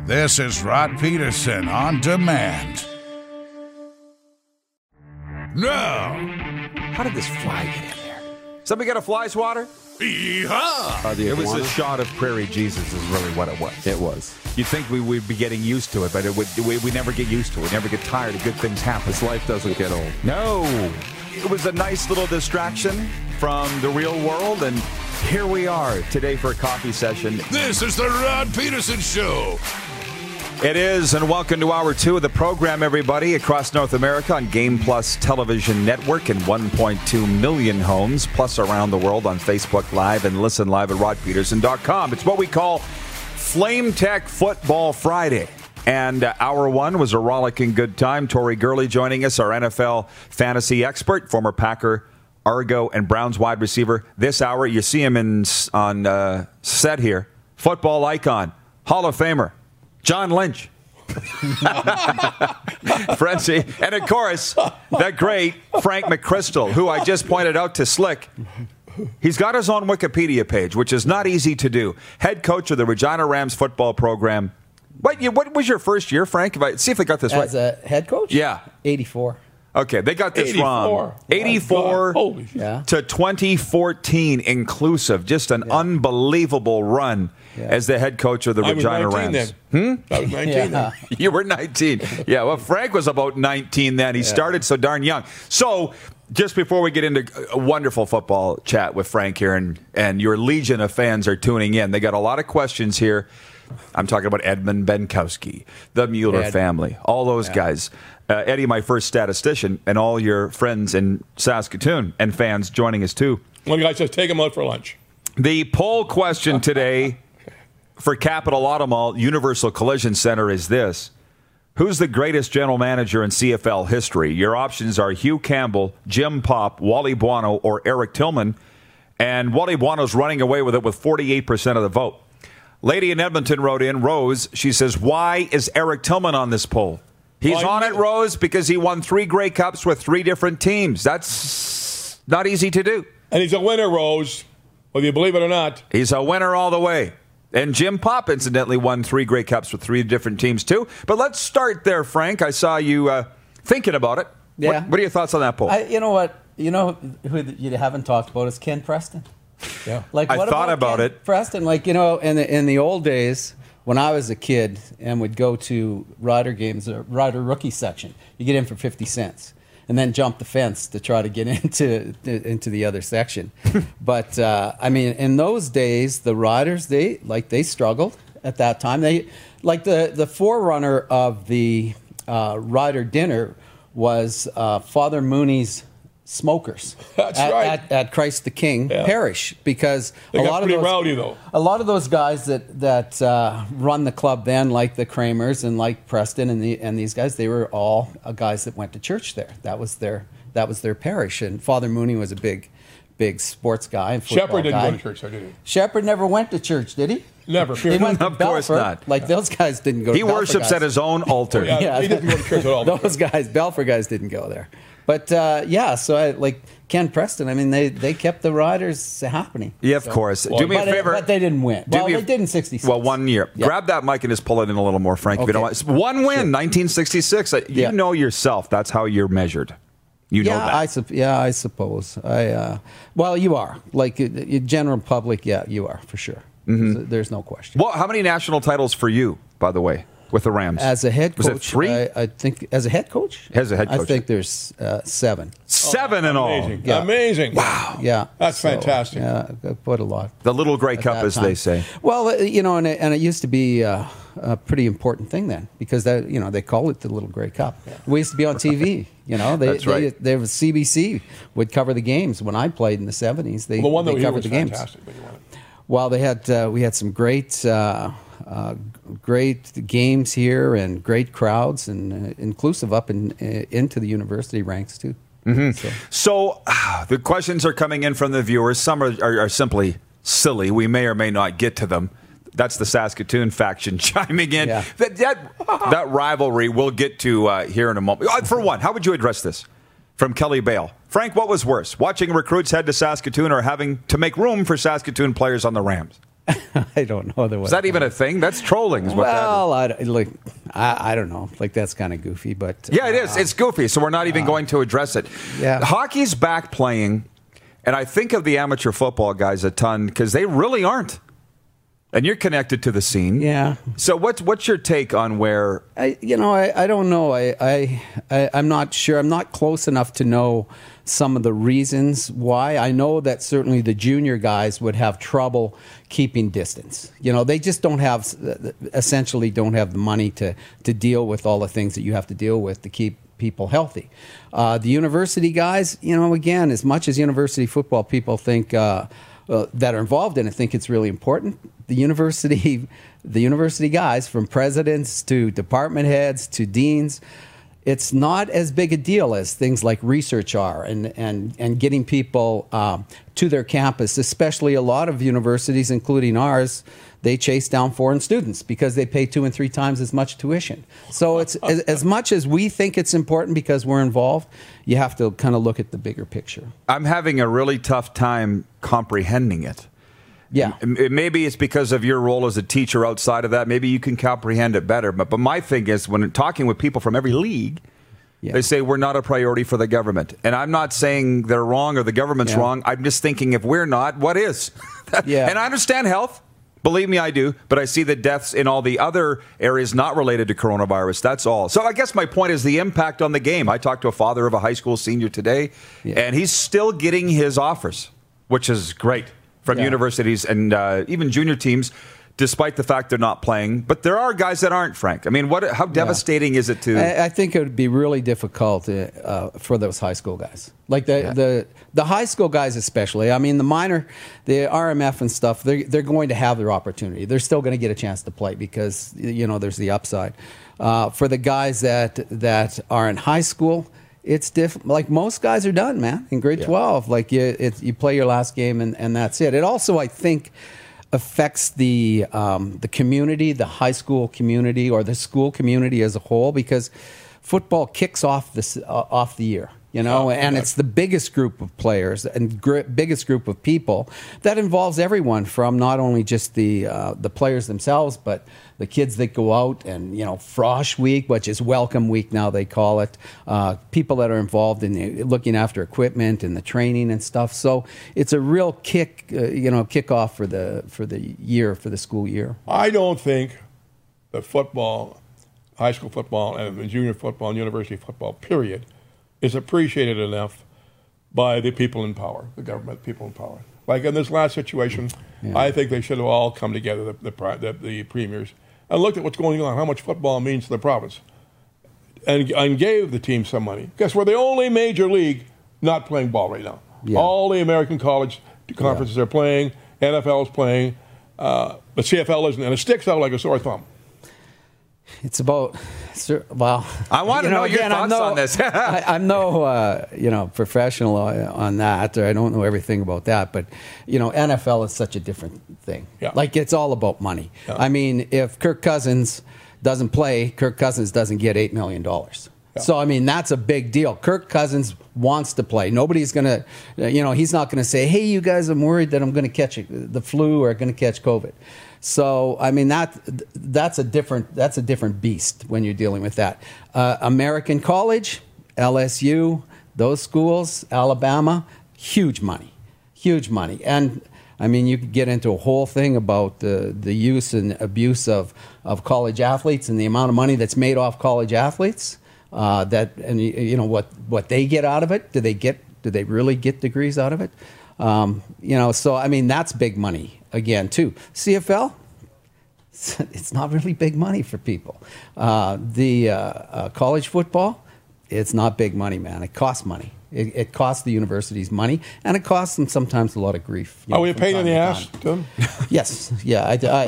This is Rod Peterson on demand. Now, How did this fly get in there? Somebody got a fly swatter? yeehaw! It was a shot of Prairie Jesus is really what it was. It was. You'd think we would be getting used to it, but we never get used to it. We never get tired of good things happening. This life doesn't get old. No. It was a nice little distraction from the real world, and here we are today for a coffee session. This is the Rod Peterson Show. It is, and welcome to Hour 2 of the program, everybody, across North America on Game Plus Television Network in 1.2 million homes, plus around the world on Facebook Live and listen live at rodpeterson.com. It's what we call Flame Tech Football Friday. And Hour 1 was a rollicking good time. Tori Gurley joining us, our NFL fantasy expert, former Packer, Argo, and Browns wide receiver. This hour, you see him on set here, football icon, Hall of Famer, John Lynch. Frenzy. And of course, the great Frank McChrystal, who I just pointed out to Slick. He's got his own Wikipedia page, which is not easy to do. Head coach of the Regina Rams football program. What was your first year, Frank? See if I got this right. As a head coach? Yeah. 84. Okay, they got this 84. wrong. 84 Holy shit. Yeah. to 2014 inclusive. Just an unbelievable run as the head coach of the Regina Rams. Then. I was 19 then. You were 19. Yeah, well, Frank was about 19 then. He started so darn young. So, just before we get into a wonderful football chat with Frank here, and your legion of fans are tuning in, they got a lot of questions here. I'm talking about Edmund Benkowski, the Mueller family, all those guys. Eddie, my first statistician, and all your friends in Saskatoon and fans joining us too. One guy says, take him out for lunch. The poll question today for Capital Auto Mall Universal Collision Center is this. Who's the greatest general manager in CFL history? Your options are Hugh Campbell, Jim Popp, Wally Buono, or Eric Tillman. And Wally Buono's running away with it with 48% of the vote. Lady in Edmonton wrote in, Rose, she says, why is Eric Tillman on this poll? He's on it, Rose, because he won 3 Grey Cups with 3 different teams. That's not easy to do. And he's a winner, Rose, whether you believe it or not. He's a winner all the way. And Jim Popp, incidentally, won 3 Grey Cups with 3 different teams, too. But let's start there, Frank. I saw you thinking about it. Yeah. What are your thoughts on that poll? You know what? You know who you haven't talked about is Ken Preston. Yeah. Like, I what thought about Ken it. Preston, like, you know, in the old days when I was a kid and would go to Rider games, Rider rookie section, you get in for 50 cents and then jump the fence to try to get into the other section. But I mean, in those days, the Riders they struggled at that time. They like the forerunner of the Rider dinner was Father Mooney's Smokers. That's right. At Christ the King Parish, because They got pretty rowdy, though. a lot of those guys that run the club then, like the Kramers and like Preston and these guys, they were all guys that went to church there. That was their parish, and Father Mooney was a big sports guy and football Shepard didn't guy. go to church, so did he? Shepard never went to church, did he? Never. He went to Of course Belfort. not. Like those guys didn't go. He to Belfort worships guys. at his own altar. Yeah, he didn't go to church at all. Those guys, Belfort guys, didn't go there. But so I like Ken Preston. I mean, they kept the Riders happening. Yeah, of course. Do me a favor. But they didn't win. Well, they did in '66. Well, 1 year. Yeah. Grab that mic and just pull it in a little more, Frank. If you don't want. One win, 1966. You know yourself. That's how you're measured. You know that. I suppose. Well, you are. Like general public, you are for sure. Mm-hmm. There's no question. Well, how many national titles for you, by the way, with the Rams? As a head coach, was it 3? I think as a head coach. As a head coach, I think there's 7. 7 in all. Amazing. Yeah. Amazing. Wow. Yeah, That's fantastic. Yeah, I put a lot. The Little Grey at Cup, that as time. they say. Well, you know, and it used to be a pretty important thing then, because that, you know, they call it the Little Grey Cup. We used to be on TV. You know, That's right. There was CBC would cover the games when I played in the '70s. Well, the one that they we covered was the games. fantastic. But you won it. Well, we had some great games here and great crowds, and inclusive up into the university ranks too. Mm-hmm. So the questions are coming in from the viewers. Some are simply silly. We may or may not get to them. That's the Saskatoon faction chiming in. Yeah. That rivalry we'll get to here in a moment. For one, how would you address this? From Kelly Bale. Frank, what was worse, watching recruits head to Saskatoon or having to make room for Saskatoon players on the Rams? I don't know. Is that even a thing? That's trolling. Is what Well, I don't know. Like, that's kind of goofy, but yeah, it is. It's goofy, so we're not even going to address it. Yeah. Hockey's back playing, and I think of the amateur football guys a ton because they really aren't. And you're connected to the scene. Yeah. So what's your take on where? I don't know. I'm not sure. I'm not close enough to know some of the reasons why. I know that certainly the junior guys would have trouble keeping distance. They just essentially don't have the money to deal with all the things that you have to deal with to keep people healthy. The university guys, again, as much as university football people think that are involved in it think it's really important, the university guys, from presidents to department heads to deans, it's not as big a deal as things like research are and getting people to their campus, especially a lot of universities, including ours. They chase down foreign students because they pay 2 and 3 times as much tuition. So it's as much as we think it's important because we're involved, you have to kind of look at the bigger picture. I'm having a really tough time comprehending it. Yeah. Maybe it's because of your role as a teacher outside of that. Maybe you can comprehend it better. But my thing is, when talking with people from every league, they say we're not a priority for the government. And I'm not saying they're wrong or the government's wrong. I'm just thinking, if we're not, what is? And I understand health. Believe me, I do. But I see the deaths in all the other areas not related to coronavirus. That's all. So I guess my point is the impact on the game. I talked to a father of a high school senior today, and he's still getting his offers, which is great, from universities and even junior teams, despite the fact they're not playing. But there are guys that aren't, Frank. I mean, how devastating is it to... I think it would be really difficult for those high school guys. Like the high school guys especially. I mean, the RMF and stuff, they're going to have their opportunity. They're still going to get a chance to play because, there's the upside. For the guys that are in high school... It's different. Like, most guys are done, man, in grade 12. Like, you play your last game and that's it. It also, I think, affects the community, the high school community or the school community as a whole, because football kicks off the year. And it's the biggest group of players and biggest group of people that involves everyone, from not only just the players themselves, but the kids that go out and, Frosh Week, which is Welcome Week now they call it, people that are involved in looking after equipment and the training and stuff. So it's a real kickoff for the year, for the school year. I don't think that football, high school football and junior football and university football, period, is appreciated enough by the people in power, the government people in power. Like in this last situation, I think they should have all come together, the premiers, and looked at what's going on, how much football means to the province, and gave the team some money. Guess we're the only major league not playing ball right now. Yeah. All the American college conferences are playing, NFL is playing, the CFL isn't, and it sticks out like a sore thumb. It's about, well, I want to know your thoughts on this. I'm no, professional on that, or I don't know everything about that, but, NFL is such a different thing. Yeah. Like, it's all about money. Yeah. I mean, if Kirk Cousins doesn't play, Kirk Cousins doesn't get $8 million. Yeah. So, I mean, that's a big deal. Kirk Cousins wants to play. Nobody's going to, he's not going to say, hey, you guys, I'm worried that I'm going to catch the flu or going to catch COVID. So, I mean, that's a different beast when you're dealing with that. American college, LSU, those schools, Alabama, huge money. And, I mean, you could get into a whole thing about the use and abuse of college athletes and the amount of money that's made off college athletes. What they get out of it. Do they really get degrees out of it? So, I mean, that's big money again, too. CFL, it's not really big money for people. College football, it's not big money, man. It costs money. It costs the universities money, and it costs them sometimes a lot of grief. Are we a pain in the ass, Tim? Yes. Yeah.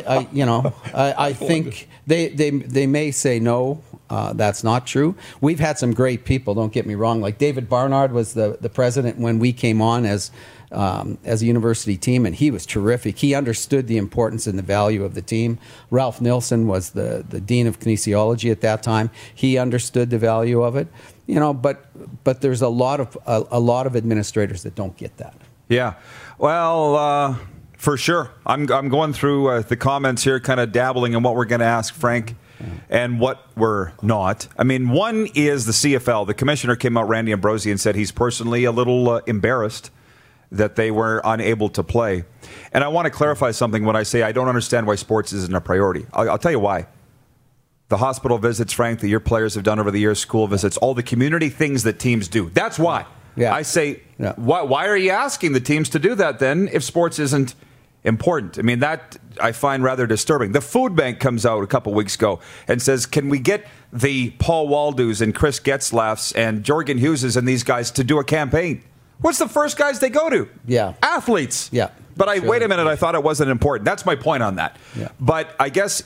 I think they may say no. That's not true. We've had some great people. Don't get me wrong. Like David Barnard was the president when we came on as a university team, and he was terrific. He understood the importance and the value of the team. Ralph Nilsson was the dean of kinesiology at that time. He understood the value of it. But there's a lot of administrators that don't get that. Yeah. Well, For sure. I'm going through the comments here, kind of dabbling in what we're going to ask Frank and what we're not. I mean, one is the CFL. The commissioner came out, Randy Ambrosie, and said he's personally a little embarrassed that they were unable to play. And I want to clarify something when I say I don't understand why sports isn't a priority. I'll tell you why. The hospital visits, Frank, that your players have done over the years, school visits, all the community things that teams do. That's why. Yeah. I say, why are you asking the teams to do that then if sports isn't important? I mean, that I find rather disturbing. The food bank comes out a couple weeks ago and says, can we get the Paul Waldus and Chris Getzlaffs and Jorgen Hugheses and these guys to do a campaign? What's the first guys they go to? Yeah. Athletes. Yeah. But wait a minute, I thought it wasn't important. That's my point on that. Yeah. But I guess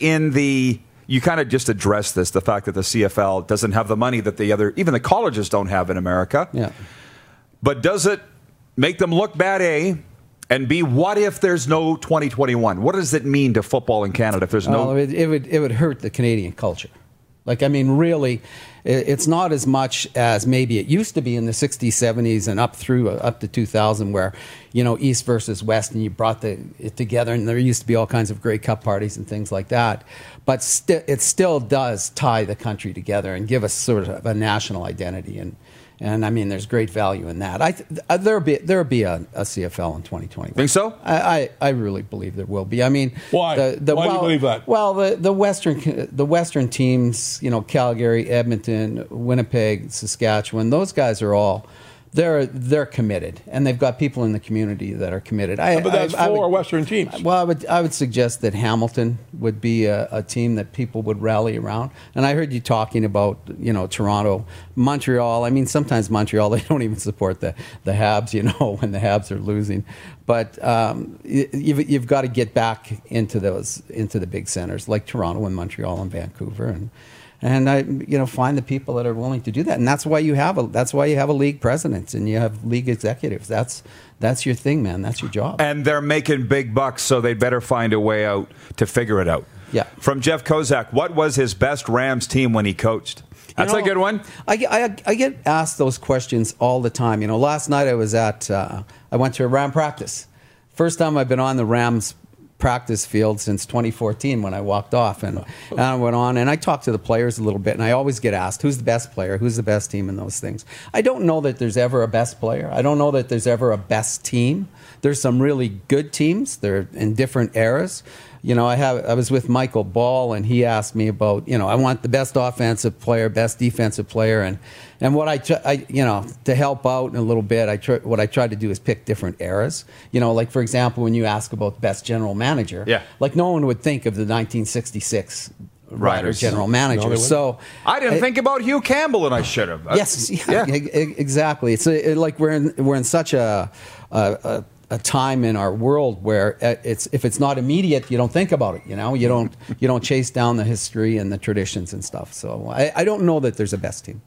you kind of just addressed this, the fact that the CFL doesn't have the money that even the colleges don't have in America. Yeah. But does it make them look bad, A? And B, what if there's no 2021? What does it mean to football in Canada if there's no... It would hurt the Canadian culture. Like, I mean, really, it's not as much as maybe it used to be in the 60s, 70s, and up to 2000, where, East versus West, and you brought it together, and there used to be all kinds of Grey Cup parties and things like that. But it still does tie the country together and give us sort of a national identity. And I mean, there's great value in that. There'll be a CFL in 2020. Think so? I really believe there will be. I mean, why? Why do you believe that? Well, the Western teams, Calgary, Edmonton, Winnipeg, Saskatchewan, those guys are all they're committed, and they've got people in the community that are committed. But that's four Western teams. Well, I would suggest that Hamilton would be a team that people would rally around. And I heard you talking about Toronto, Montreal. I mean, sometimes Montreal, they don't even support the Habs, when the Habs are losing. But you've got to get back into the big centers like Toronto and Montreal and Vancouver and find the people that are willing to do that. And that's why you have a league president and you have league executives. That's your thing, man. That's your job. And they're making big bucks, so they better find a way out to figure it out. Yeah. From Jeff Kozak, what was his best Rams team when he coached? That's a good one. I get asked those questions all the time. Last night I was I went to a Ram practice. First time I've been on the Rams practice field since 2014 when I walked off, and I went on and I talked to the players a little bit, and I always get asked, who's the best player, who's the best team, and those things. I don't know that there's ever a best player. I don't know that there's ever a best team. There's some really good teams. They're in different eras. I was with Michael Ball, and he asked me about, I want the best offensive player, best defensive player, and what I to help out in a little bit, what I tried to do is pick different eras. Like, for example, when you ask about the best general manager, like no one would think of the 1966 Rider general manager. So I didn't think about Hugh Campbell, and I should have. Yes, exactly. It's like we're in such a time in our world where if it's not immediate, you don't think about it. You don't chase down the history and the traditions and stuff. So I don't know that there's a best team.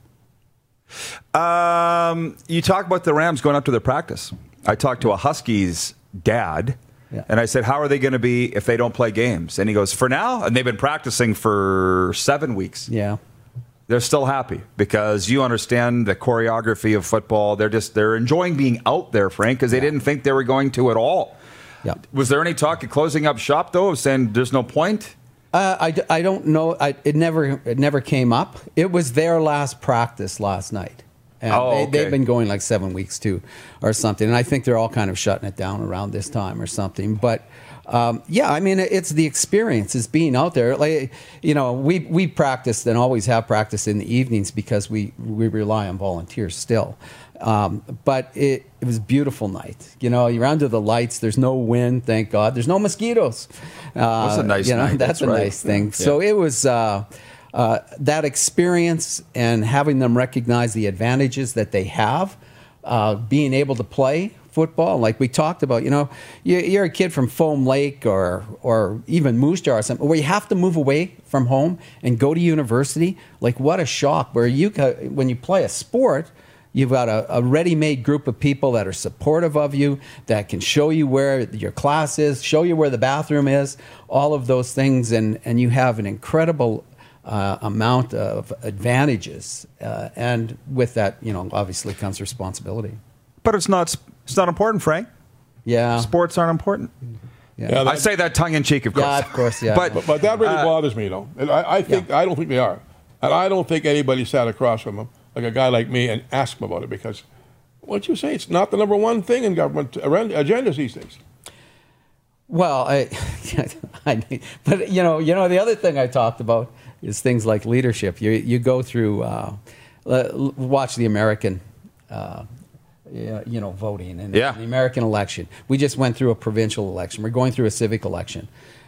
You talk about the Rams going up to their practice. I talked to a Huskies dad, and I said, how are they going to be if they don't play games? And he goes, for now, and they've been practicing for 7 weeks. Yeah. They're still happy because you understand the choreography of football. They're enjoying being out there, Frank, because they didn't think they were going to at all. Yeah. Was there any talk of closing up shop, though, of saying there's no point? I don't know. It never came up. It was their last practice last night. And they've been going like 7 weeks too, or something. And I think they're all kind of shutting it down around this time or something. But I mean, it's the experience, it's being out there. Like, we practiced and always have practiced in the evenings because we rely on volunteers still. But it was a beautiful night. You're under the lights. There's no wind, thank God. There's no mosquitoes. That's a nice night. That's a nice thing. Yeah. So it was that experience and having them recognize the advantages that they have, being able to play football, like we talked about. You're a kid from Foam Lake or even Moose Jaw or something, where you have to move away from home and go to university. Like, what a shock! Where when you play a sport, you've got a ready-made group of people that are supportive of you, that can show you where your class is, show you where the bathroom is, all of those things, and you have an incredible amount of advantages. And with that, obviously comes responsibility. But it's not important, Frank. Yeah. Sports aren't important. Yeah, I say that tongue in cheek, of course. Yeah, of course, yeah. But that really bothers me, though. And I don't think they are. And I don't think anybody sat across from them, like a guy like me, and asked him about it, because what you say, it's not the number one thing in government agendas these days. Well, but the other thing I talked about is things like leadership. You go through, watch the American, voting and the American election. We just went through a provincial election. We're going through a civic election.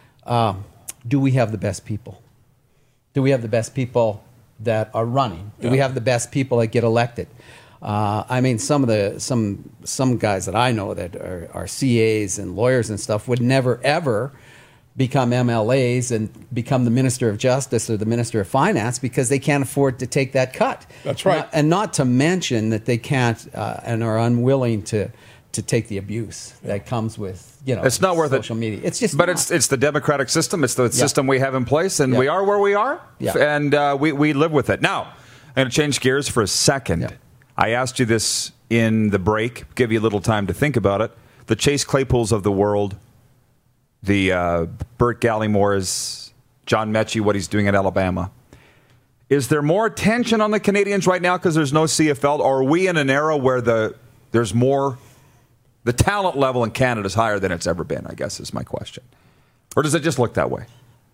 Do we have the best people? Do we have the best people that are running? Do we have the best people that get elected? I mean, some guys that I know that are CAs and lawyers and stuff would never ever become MLAs and become the Minister of Justice or the Minister of Finance because they can't afford to take that cut. That's right. And not to mention that they can't and are unwilling to take the abuse that comes with it's not worth social media. It's just but it's the democratic system. It's the system we have in place, and we are where we are, and we live with it. Now, I'm going to change gears for a second. Yeah. I asked you this in the break, give you a little time to think about it. The Chase Claypools of the world, the Burt Gallimores, John Mechie, what he's doing at Alabama. Is there more attention on the Canadians right now because there's no CFL? Or are we in an era where there's more, the talent level in Canada is higher than it's ever been, I guess is my question. Or does it just look that way?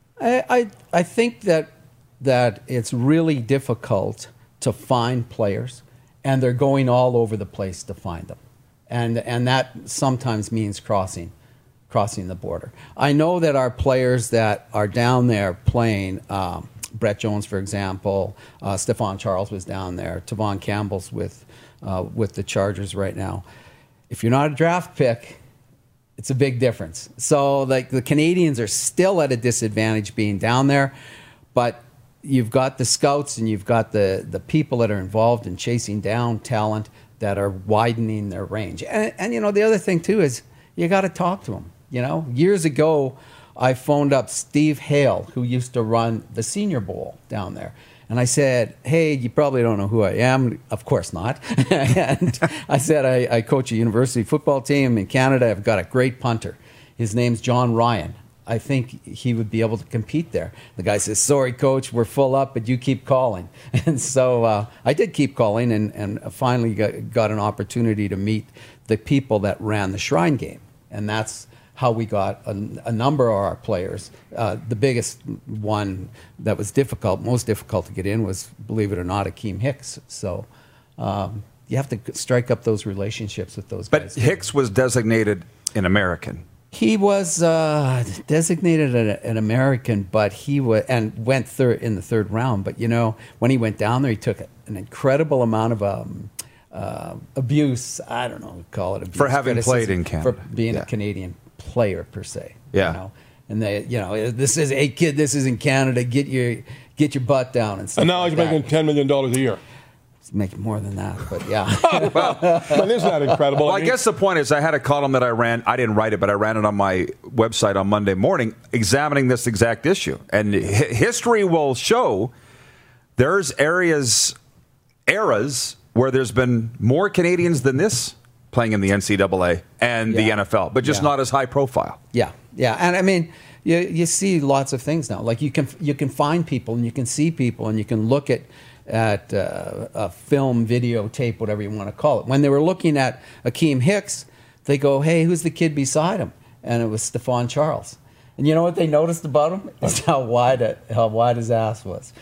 I think that it's really difficult to find players, and they're going all over the place to find them. And that sometimes means crossing the border. I know that our players that are down there playing, Brett Jones, for example, Stephon Charles was down there, Tavon Campbell's with the Chargers right now. If you're not a draft pick, it's a big difference. So like the Canadians are still at a disadvantage being down there, but you've got the scouts and you've got the people that are involved in chasing down talent that are widening their range. And the other thing too is you got to talk to them. Years ago, I phoned up Steve Hale, who used to run the Senior Bowl down there. And I said, hey, you probably don't know who I am. Of course not. And I said, I coach a university football team in Canada. I've got a great punter. His name's John Ryan. I think he would be able to compete there. The guy says, sorry, coach, we're full up, but you keep calling. And so I did keep calling and finally got an opportunity to meet the people that ran the Shrine Game. And that's how we got a number of our players. The biggest one that was most difficult to get in was, believe it or not, Akeem Hicks. So you have to strike up those relationships with those guys. But Hicks was designated an American. He was designated an American, but he went in the third round. But when he went down there, he took an incredible amount of abuse. I don't know, call it abuse for having played in Canada, for being a Canadian player per se. Yeah, and this is a kid. This is in Canada. Get your butt down and stuff. And now he's making $10 million a year. Making more than that, but yeah. But isn't that incredible? Well, I guess the point is I had a column that I ran. I didn't write it, but I ran it on my website on Monday morning examining this exact issue. And history will show there's eras where there's been more Canadians than this playing in the NCAA and the NFL, but just not as high profile. Yeah. And I mean, you see lots of things now. Like you can find people and you can see people and you can look at a film, videotape, whatever you want to call it. When they were looking at Akeem Hicks, they go, hey, who's the kid beside him? And it was Stephon Charles. And you know what they noticed about him? Is how wide his ass was.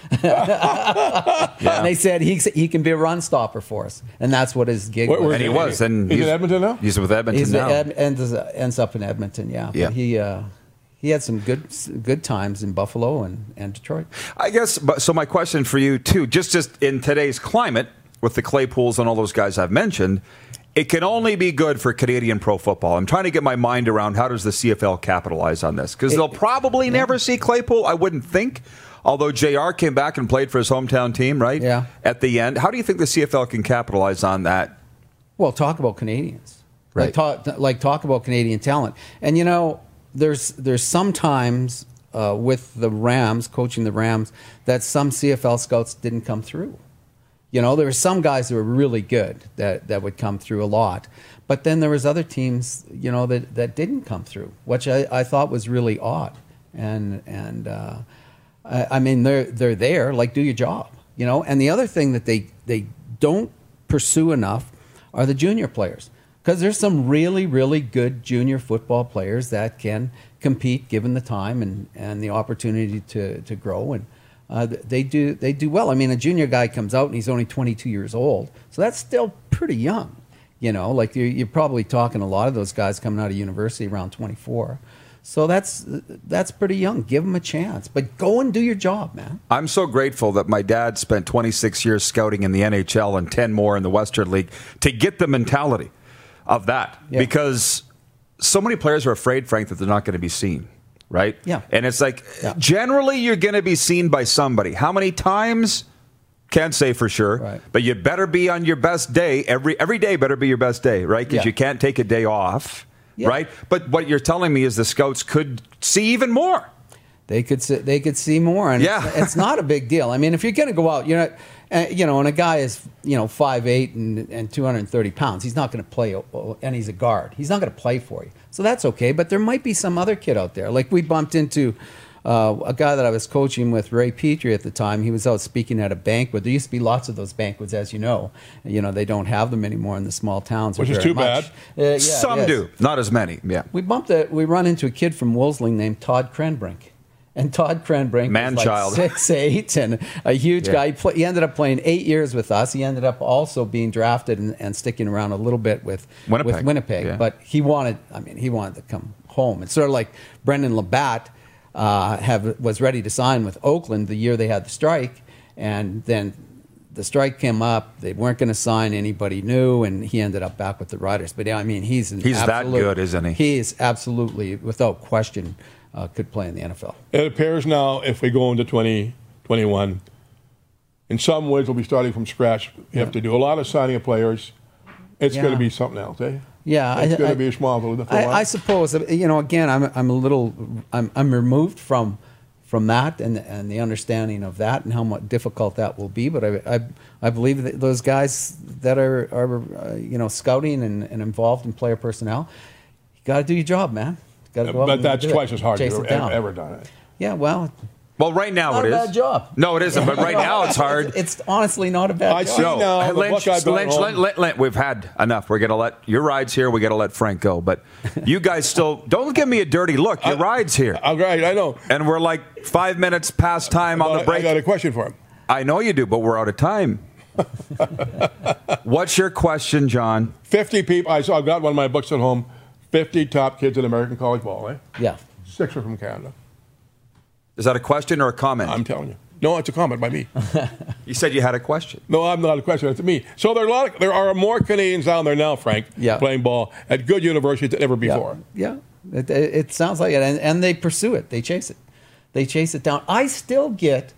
And they said he can be a run stopper for us. And that's what his gig was. And he was. And he's in Edmonton now? He's with Edmonton now. Ends up in Edmonton, yeah. But he had some good times in Buffalo and Detroit. I guess, so my question for you, too, just in today's climate, with the Claypools and all those guys I've mentioned, it can only be good for Canadian pro football. I'm trying to get my mind around how does the CFL capitalize on this? Because they'll probably never see Claypool, I wouldn't think, although JR came back and played for his hometown team, right? Yeah. At the end. How do you think the CFL can capitalize on that? Well, talk about Canadians. Right. Talk about Canadian talent. And, there's sometimes with the Rams, coaching the Rams, that some CFL scouts didn't come through. There were some guys that were really good that would come through a lot. But then there was other teams, that didn't come through, which I thought was really odd. And I mean, they're there, like, do your job, And the other thing that they don't pursue enough are the junior players, because there's some really, really good junior football players that can compete given the time and the opportunity to grow, and they do well. I mean, a junior guy comes out and he's only 22 years old, so that's still pretty young. Like you're probably talking a lot of those guys coming out of university around 24. So that's pretty young. Give them a chance, but go and do your job, man. I'm so grateful that my dad spent 26 years scouting in the NHL and 10 more in the Western League to get the mentality of that. Yeah. Because so many players are afraid, Frank, that they're not going to be seen, right? Yeah. And it's like, generally you're going to be seen by somebody. How many times? Can't say for sure, right. But you better be on your best day. Every day better be your best day, right? Because you can't take a day off. Yeah. Right, but what you're telling me is the scouts could see even more. They could see more, and it's not a big deal. I mean, if you're going to go out, and a guy is 5'8" and 230 pounds, he's not going to play, and he's a guard. He's not going to play for you, so that's okay. But there might be some other kid out there. Like we bumped into a guy that I was coaching with, Ray Petrie at the time. He was out speaking at a banquet. There used to be lots of those banquets, as you know. They don't have them anymore in the small towns. Which is too bad. Some do, not as many. Yeah. We run into a kid from Wolseley named Todd Cranbrink. And Todd Cranbrink was like 6'8" and a huge guy. He ended up playing 8 years with us. He ended up also being drafted and sticking around a little bit with Winnipeg. Yeah. But he wanted to come home. It's sort of like Brendan Labatt was ready to sign with Oakland the year they had the strike, and then the strike came up. They weren't going to sign anybody new, and he ended up back with the Riders. But I mean, he's that good, isn't he? He is absolutely, without question, could play in the NFL. It appears now, if we go into 2021, in some ways we'll be starting from scratch. You have to do a lot of signing of players. It's going to be something else, eh? Yeah, it's going to be a small. I suppose. Again, I'm removed from that and the understanding of that and how much difficult that will be. But I believe that those guys that are scouting and involved in player personnel, you got to do your job, man. But that's twice as hard as you've ever done it. Yeah, well, right now not it is. Not a bad job. No, it isn't. But right now it's hard. It's honestly not a bad job. I see now. Lynch, we've had enough. We're going to let your ride's here. We got to let Frank go. But you guys still don't give me a dirty look. Your ride's here. Right, I know. And we're like 5 minutes past time on the break. I got a question for him. I know you do, but we're out of time. What's your question, John? 50 people. I've got one of my books at home. 50 top kids in American college ball, eh? Yeah. 6 are from Canada. Is that a question or a comment? I'm telling you. No, it's a comment by me. You said you had a question. No, I'm not a question. It's me. So there are more Canadians down there now, Frank, playing ball at good universities than ever before. Yeah. It sounds like it. And they pursue it. They chase it. They chase it down. I still get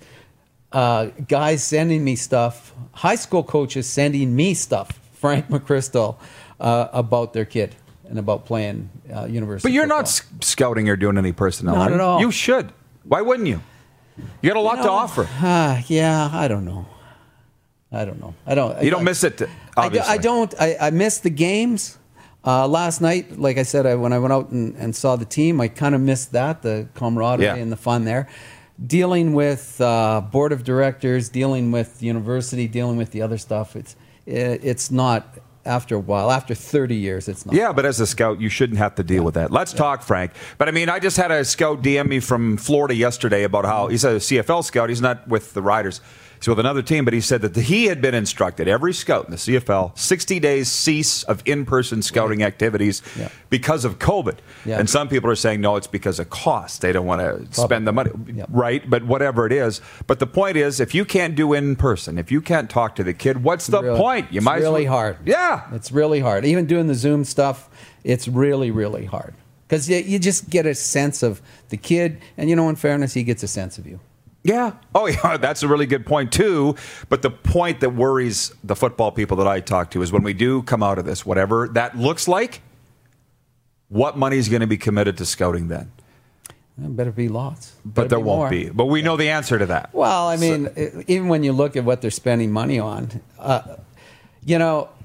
guys sending me stuff, high school coaches sending me stuff, Frank McChrystal, about their kid and about playing university But you're football. not scouting or doing any personnel. Not at all. You should. Why wouldn't you? You got a lot to offer. Yeah, I don't know. You don't miss it, obviously. I don't. I miss the games. Last night, like I said, when I went out and saw the team, I kind of missed that, the camaraderie and the fun there. Dealing with board of directors, dealing with the university, dealing with the other stuff, it's not... After a while, after 30 years, it's not. Yeah, but as a scout, you shouldn't have to deal with that. Let's talk, Frank. But I mean, I just had a scout DM me from Florida yesterday about how he's a CFL scout. He's not with the Riders. He's with another team, but he said that he had been instructed, every scout in the CFL, 60 days cease of in-person scouting activities because of COVID. Yeah. And some people are saying, no, it's because of cost. They don't want to spend the money. Right, but whatever it is. But the point is, if you can't do in-person, if you can't talk to the kid, what's the point? It's really hard. Yeah. It's really hard. Even doing the Zoom stuff, it's really, really hard. Because you just get a sense of the kid, and in fairness, he gets a sense of you. Yeah. Oh, yeah. That's a really good point, too. But the point that worries the football people that I talk to is when we do come out of this, whatever that looks like, what money is going to be committed to scouting then? There better be lots. But there won't be. But we know the answer to that. Well, I mean, even when you look at what they're spending money on,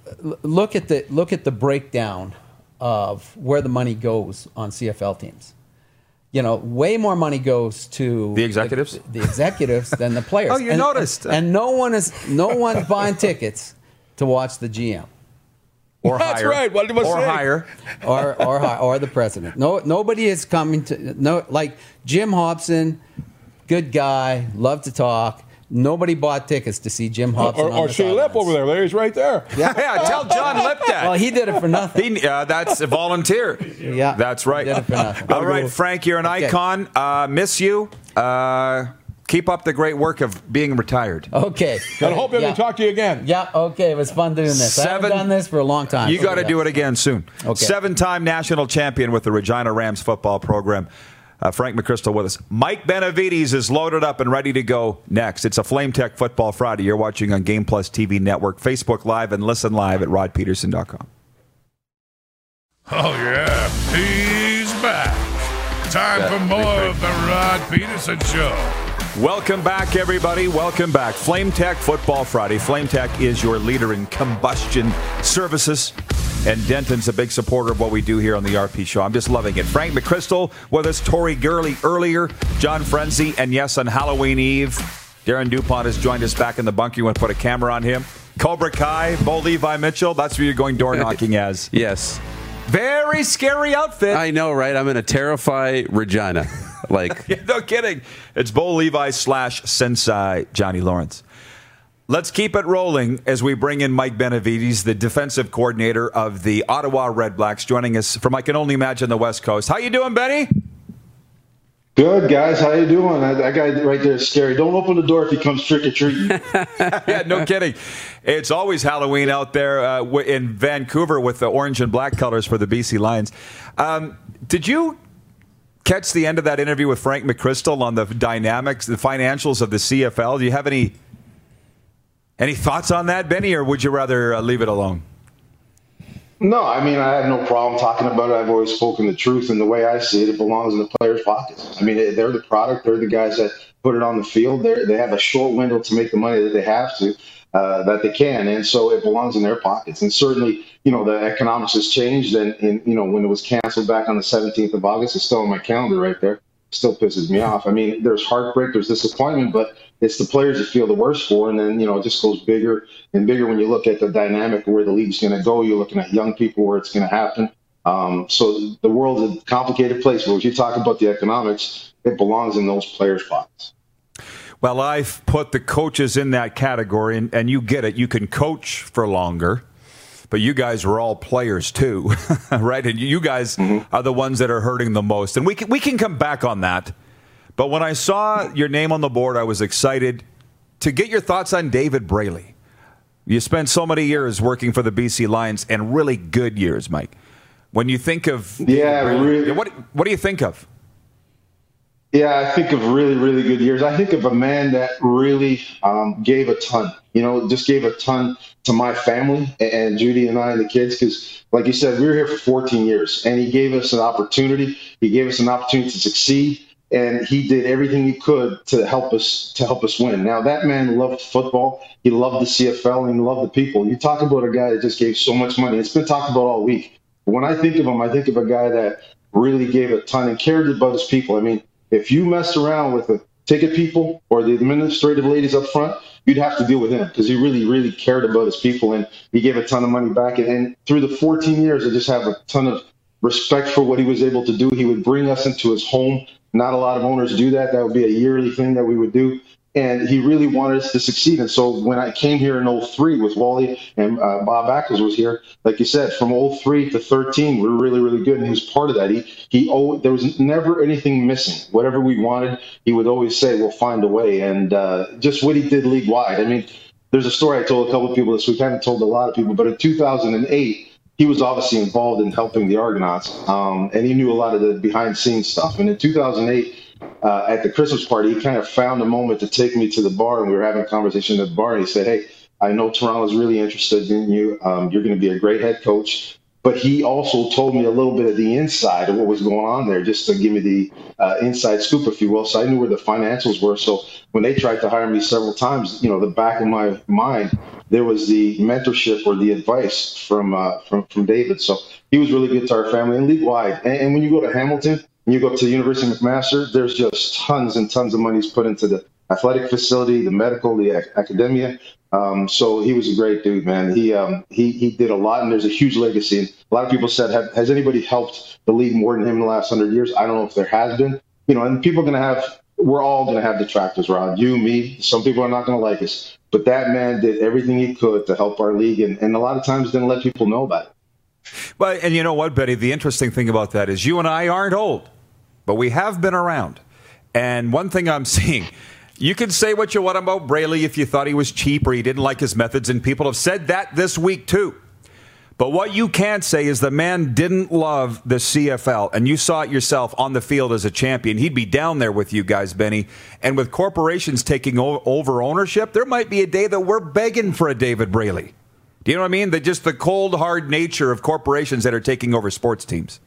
look at the breakdown of where the money goes on CFL teams. Way more money goes to the executives, the executives than the players. Oh, you noticed. And no one's buying tickets to watch the GM. Or That's higher. right. What was or saying? higher. or the president. Nobody is coming to like Jim Hobson, good guy, loved to talk. Nobody bought tickets to see Jim Hobson. Or Shea Lip over there. He's right there. Yeah, tell John Lip that. Well, he did it for nothing. That's a volunteer. Yeah, that's right. He did it for nothing. All right, Frank, you're an icon. Miss you. Keep up the great work of being retired. Okay. And I hope I can talk to you again. Yeah, okay. It was fun doing this. I haven't done this for a long time. You got to do it again soon. Okay. 7-time national champion with the Regina Rams football program. Frank McChrystal with us. Mike Benavides is loaded up and ready to go next. It's a Flame Tech Football Friday. You're watching on Game Plus TV Network, Facebook Live, and listen live at rodpeterson.com. Oh, yeah. He's back. Time for more of the Rod Peterson Show. Welcome back, everybody. Welcome back. Flame Tech Football Friday. Flame Tech is your leader in combustion services. And Denton's a big supporter of what we do here on the RP Show. I'm just loving it. Frank McChrystal with us, Tori Gurley earlier, John Frenzy, and yes, on Halloween Eve, Darren DuPont has joined us back in the bunker. You want to put a camera on him? Cobra Kai, Bo Levi Mitchell, that's where you're going door knocking as. Yes. Very scary outfit. I know, right? I'm going to terrify Regina. No kidding. It's Bo Levi / Sensei Johnny Lawrence. Let's keep it rolling as we bring in Mike Benavides, the defensive coordinator of the Ottawa Redblacks, joining us from, I can only imagine, the West Coast. How you doing, Benny? Good, guys. How you doing? That guy right there is scary. Don't open the door if he comes trick-or-treating. Yeah, no kidding. It's always Halloween out there in Vancouver with the orange and black colors for the BC Lions. Did you catch the end of that interview with Frank McChrystal on the dynamics, the financials of the CFL? Do you have any thoughts on that, Benny, or would you rather leave it alone? No, I mean, I have no problem talking about it. I've always spoken the truth, and the way I see it, it belongs in the players' pockets. I mean, they're the product. They're the guys that put it on the field. They have a short window to make the money that they have to, that they can, and so it belongs in their pockets. And certainly, the economics has changed, and when it was canceled back on the 17th of August, it's still on my calendar right there. Still pisses me off. I mean, there's heartbreak, there's disappointment, but it's the players you feel the worst for. And then, it just goes bigger and bigger when you look at the dynamic where the league's going to go. You're looking at young people where it's going to happen. So the world's a complicated place. But if you talk about the economics, it belongs in those players' pockets. Well, I've put the coaches in that category, and you get it. You can coach for longer. But you guys were all players too, right? And you guys are the ones that are hurting the most. And we can come back on that. But when I saw your name on the board, I was excited to get your thoughts on David Braley. You spent so many years working for the BC Lions, and really good years, Mike. When you think of really, what do you think of? Yeah, I think of really, really good years. I think of a man that really gave a ton, just gave a ton to my family and Judy and I and the kids. Because like you said, we were here for 14 years and he gave us an opportunity. He gave us an opportunity to succeed, and he did everything he could to help us win. Now, that man loved football. He loved the CFL and he loved the people. You talk about a guy that just gave so much money. It's been talked about all week. But when I think of him, I think of a guy that really gave a ton and cared about his people. I mean, if you messed around with the ticket people or the administrative ladies up front, you'd have to deal with him because he really, really cared about his people, and he gave a ton of money back. And through the 14 years, I just have a ton of respect for what he was able to do. He would bring us into his home. Not a lot of owners do that. That would be a yearly thing that we would do. And he really wanted us to succeed. And so when I came here in 03 with Wally and Bob Ackles was here, like you said, from 03 to 13, we were really, really good. And he was part of that. There was never anything missing. Whatever we wanted, he would always say, we'll find a way. And just what he did league-wide. I mean, there's a story I told a couple of people this week. I haven't told a lot of people. But in 2008, he was obviously involved in helping the Argonauts. And he knew a lot of the behind-the-scenes stuff. And in 2008, at the Christmas party, he kind of found a moment to take me to the bar, and we were having a conversation at the bar, and he said, hey, I know Toronto's really interested in you. You're going to be a great head coach. But he also told me a little bit of the inside of what was going on there, just to give me the inside scoop, if you will. So I knew where the financials were. So when they tried to hire me several times, the back of my mind there was the mentorship or the advice from David. So he was really good to our family and league wide. And when you go to Hamilton and you go up to the University of McMaster, there's just tons and tons of money put into the athletic facility, the medical, the academia. So he was a great dude, man. He did a lot, and there's a huge legacy. And a lot of people said, has anybody helped the league more than him in the last 100 years? I don't know if there has been. And people are going to have, we're all going to have detractors, Rod. You, me, some people are not going to like us. But that man did everything he could to help our league, and a lot of times didn't let people know about it. But, and you know what, Betty, the interesting thing about that is you and I aren't old, but we have been around. And one thing I'm seeing, you can say what you want about Braley if you thought he was cheap or you didn't like his methods, and people have said that this week too. But what you can't say is the man didn't love the CFL, and you saw it yourself on the field as a champion. He'd be down there with you guys, Benny. And with corporations taking over ownership, there might be a day that we're begging for a David Braley. Do you know what I mean? Just the cold, hard nature of corporations that are taking over sports teams.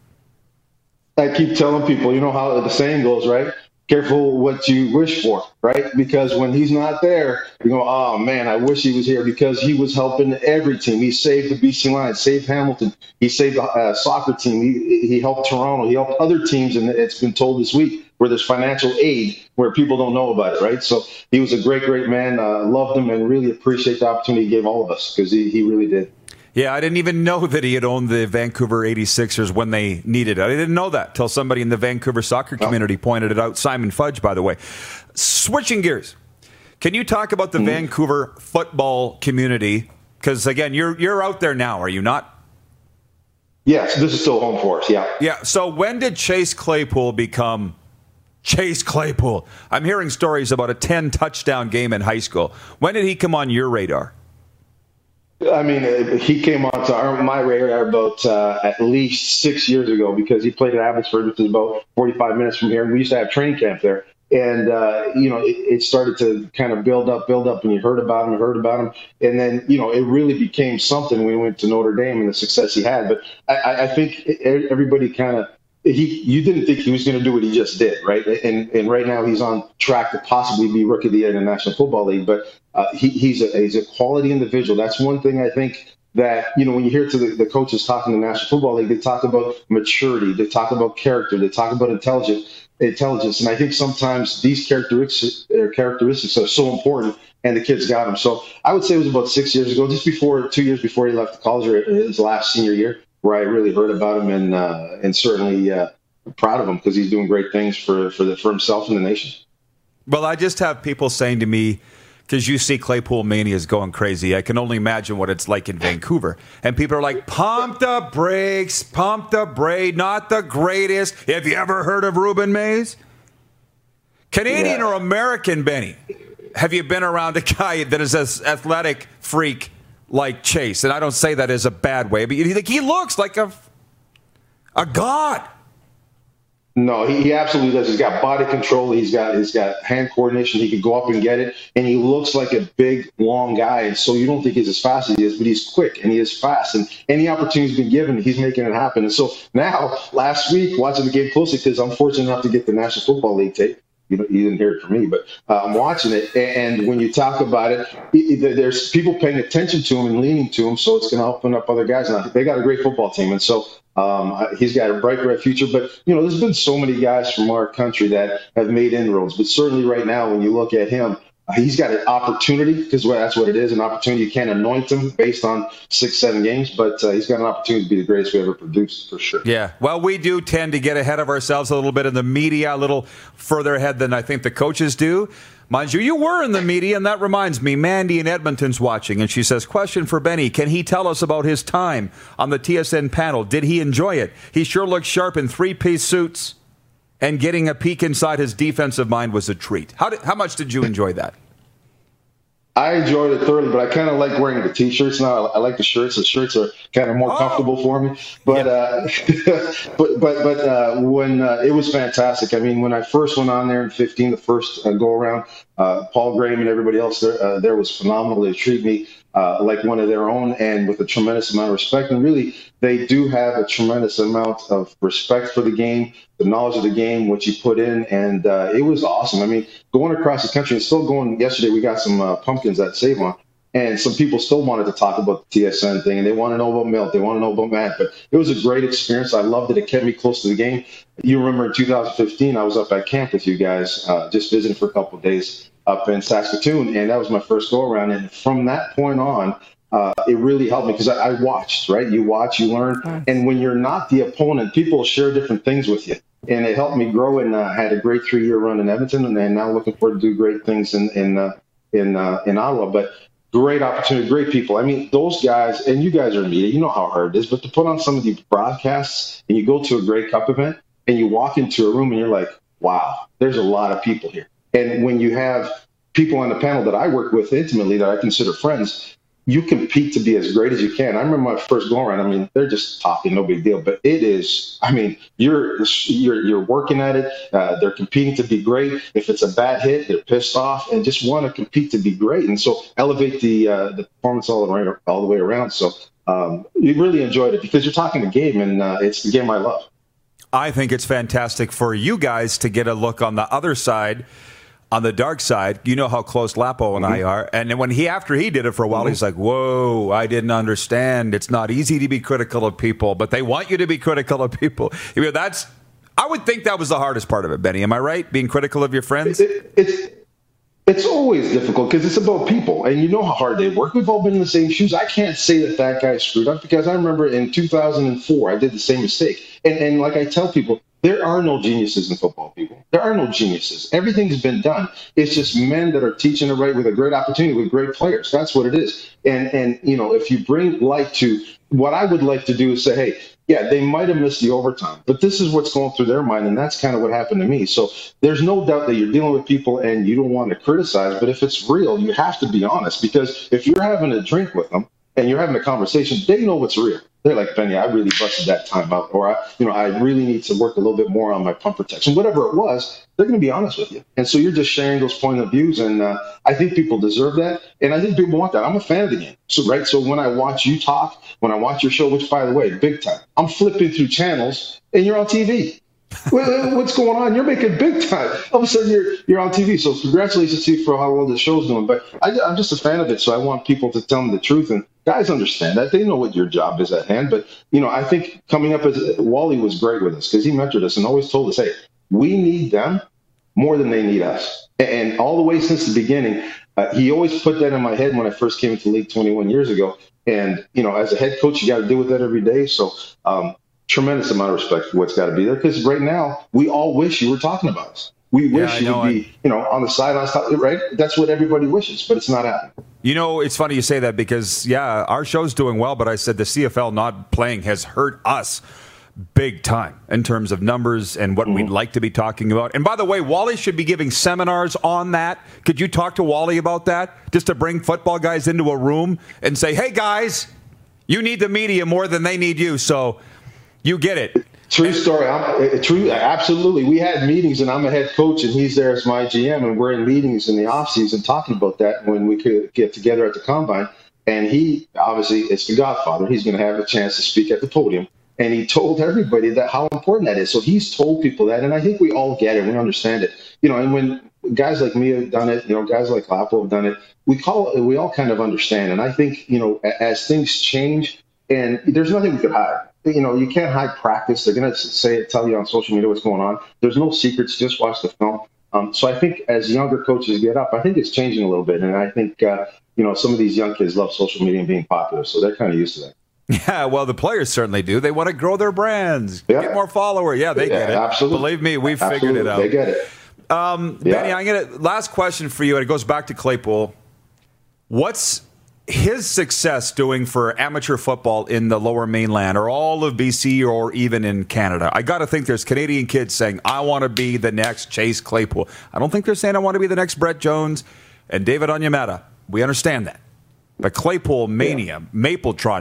I keep telling people, you know how the saying goes, right? Careful what you wish for, right? Because when he's not there, you go, oh, man, I wish he was here, because he was helping every team. He saved the BC Lions, saved Hamilton. He saved the soccer team. He helped Toronto. He helped other teams, and it's been told this week where there's financial aid where people don't know about it, right? So he was a great, great man. Loved him and really appreciate the opportunity he gave all of us, because he really did. Yeah, I didn't even know that he had owned the Vancouver 86ers when they needed it. I didn't know that till somebody in the Vancouver soccer community pointed it out. Simon Fudge, by the way. Switching gears, can you talk about the Vancouver football community? Because, again, you're out there now, are you not? Yes, this is still home for us, yeah. Yeah, so when did Chase Claypool become Chase Claypool? I'm hearing stories about a 10-touchdown game in high school. When did he come on your radar? I mean, he came onto my radar about at least 6 years ago, because he played at Abbotsford, which is about 45 minutes from here, and we used to have training camp there. And, it started to kind of build up, and you heard about him. And then, it really became something when we went to Notre Dame and the success he had. But I think everybody kind of, you didn't think he was going to do what he just did, right? And right now he's on track to possibly be Rookie of the Year in the National Football League. But he's a quality individual. That's one thing I think that, when you hear to the coaches talking in the National Football League, they talk about maturity, they talk about character, they talk about intelligence. And I think sometimes these characteristics are so important, and the kids got them. So I would say it was about 6 years ago, just 2 years before he left the college, or his last senior year, where I really heard about him, and certainly proud of him, because he's doing great things for himself and the nation. Well, I just have people saying to me, because you see Claypool Mania is going crazy, I can only imagine what it's like in Vancouver. And people are like, pump the brakes, pump the brake, not the greatest. Have you ever heard of Ruben Mays? Canadian or American, Benny? Have you been around a guy that is as athletic freak like Chase? And I don't say that as a bad way, but he looks like a god. No, he absolutely does. He's got body control. He's got hand coordination. He could go up and get it, and he looks like a big, long guy. And so you don't think he's as fast as he is, but he's quick and he is fast. And any opportunity he's been given, he's making it happen. And so now, last week, watching the game closely, because I'm fortunate enough to get the National Football League tape. You didn't hear it from me, but I'm watching it. And when you talk about it, there's people paying attention to him and leaning to him, so it's going to open up other guys. And they got a great football team, and so he's got a bright future. But, there's been so many guys from our country that have made inroads. But certainly right now, when you look at him, he's got an opportunity, because that's what it is, an opportunity. You can't anoint him based on 6-7 games, but he's got an opportunity to be the greatest we ever produced, for sure. Yeah, well, we do tend to get ahead of ourselves a little bit in the media, a little further ahead than I think the coaches do. Mind you, you were in the media, and that reminds me, Mandy in Edmonton's watching, and she says, question for Benny, can he tell us about his time on the TSN panel? Did he enjoy it? He sure looks sharp in three-piece suits, and getting a peek inside his defensive mind was a treat. How much did you enjoy that? I enjoyed it thoroughly, but I kind of like wearing the T-shirts now. I like the shirts. The shirts are kind of more comfortable for me. But when it was fantastic. I mean, when I first went on there in 2015, the first go around, Paul Graham and everybody else there was phenomenal. They treat me like one of their own, and with a tremendous amount of respect. And really, they do have a tremendous amount of respect for the game, the knowledge of the game, what you put in, and it was awesome. I mean, going across the country and still going. Yesterday, we got some pumpkins at Save-On. And some people still wanted to talk about the TSN thing, and they want to know about Milt. They want to know about Matt. But it was a great experience. I loved it. It kept me close to the game. You remember in 2015, I was up at camp with you guys, just visiting for a couple of days up in Saskatoon, and that was my first go-around. And from that point on, it really helped me because I watched, right? You watch, you learn. And when you're not the opponent, people share different things with you. And it helped me grow, and had a great 3-year run in Edmonton, and now looking forward to do great things in Ottawa. But great opportunity, great people. I mean, those guys, and you guys are in media, you know how hard it is, but to put on some of these broadcasts and you go to a Grey Cup event and you walk into a room and you're like, wow, there's a lot of people here. And when you have people on the panel that I work with intimately that I consider friends, you compete to be as great as you can. I remember my first go around. I mean, they're just talking, no big deal. But it is. I mean, you're working at it. They're competing to be great. If it's a bad hit, they're pissed off and just want to compete to be great. And so elevate the performance all the way around. So you really enjoyed it because you're talking the game, and it's the game I love. I think it's fantastic for you guys to get a look on the other side. On the dark side, you know how close Lapo and I are. And then after he did it for a while, he's like, whoa, I didn't understand. It's not easy to be critical of people, but they want you to be critical of people. I mean, I would think that was the hardest part of it, Benny. Am I right? Being critical of your friends? It's always difficult because it's about people, and you know how hard they work. We've all been in the same shoes. I can't say that guy screwed up because I remember in 2004, I did the same mistake. And like I tell people, there are no geniuses in football, people. There are no geniuses. Everything's been done. It's just men that are teaching it right with a great opportunity with great players. That's what it is. And you know, if you bring light to what I would like to do is say, hey, yeah, they might have missed the overtime, but this is what's going through their mind, and that's kind of what happened to me. So there's no doubt that you're dealing with people and you don't want to criticize, but if it's real, you have to be honest, because if you're having a drink with them and you're having a conversation, they know what's real. They're like, Benny, I really busted that time out, or I really need to work a little bit more on my pump protection. Whatever it was, they're going to be honest with you. And so you're just sharing those point of views, and I think people deserve that, and I think people want that. I'm a fan of the game, so when I watch you talk, when I watch your show, which by the way, big time, I'm flipping through channels, and you're on TV. What's going on? You're making big time. All of a sudden, you're on TV. So congratulations to you for how well the show's doing. But I'm just a fan of it, so I want people to tell me the truth. And guys understand that. They know what your job is at hand. But, you know, I think coming up as Wally was great with us because he mentored us and always told us, hey, we need them more than they need us. And all the way since the beginning, he always put that in my head when I first came into the league 21 years ago. And, you know, as a head coach, you got to deal with that every day. So, tremendous amount of respect for what's got to be there because right now we all wish you were talking about us. We wish you would be, you know, on the sidelines, right? That's what everybody wishes, but it's not happening. You know, it's funny you say that because, yeah, our show's doing well, but I said the CFL not playing has hurt us big time in terms of numbers and what we'd like to be talking about. And by the way, Wally should be giving seminars on that. Could you talk to Wally about that? Just to bring football guys into a room and say, hey, guys, you need the media more than they need you, so you get it. True story. True, absolutely. We had meetings, and I'm a head coach, and he's there as my GM, and we're in meetings in the offseason talking about that when we could get together at the Combine. And he, obviously, it's the Godfather. He's going to have a chance to speak at the podium. And he told everybody that how important that is. So he's told people that, and I think we all get it. We understand it. You know, and when guys like me have done it, you know, guys like Lapo have done it, we all kind of understand. And I think, you know, as things change, and there's nothing we could hide. You know, you can't hide practice. They're going to tell you on social media what's going on. There's no secrets. Just watch the film. So I think as younger coaches get up, I think it's changing a little bit. And I think, you know, some of these young kids love social media and being popular. So they're kind of used to that. Yeah, well, the players certainly do. They want to grow their brands, get more followers. Yeah, they get it. Absolutely. Believe me, we've figured it out. They get it. Benny, last question for you, and it goes back to Claypool. What's his success doing for amateur football in the Lower Mainland or all of BC or even in Canada? I got to think there's Canadian kids saying, I want to be the next Chase Claypool. I don't think they're saying I want to be the next Brett Jones and David Onyemata. We understand that. But Claypool Mania, Mapletron